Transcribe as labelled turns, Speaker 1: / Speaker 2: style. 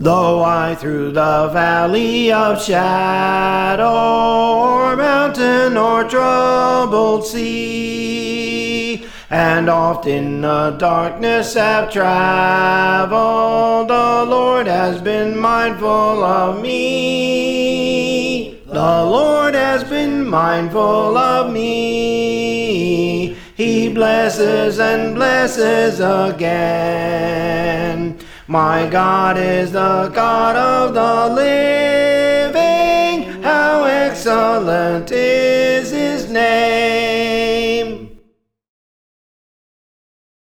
Speaker 1: Though I through the valley of shadow, or mountain, or troubled sea, and oft in the darkness have traveled, the Lord has been mindful of me. The Lord has been mindful of me. He blesses and blesses again. My God is the God of the living. How excellent is his name.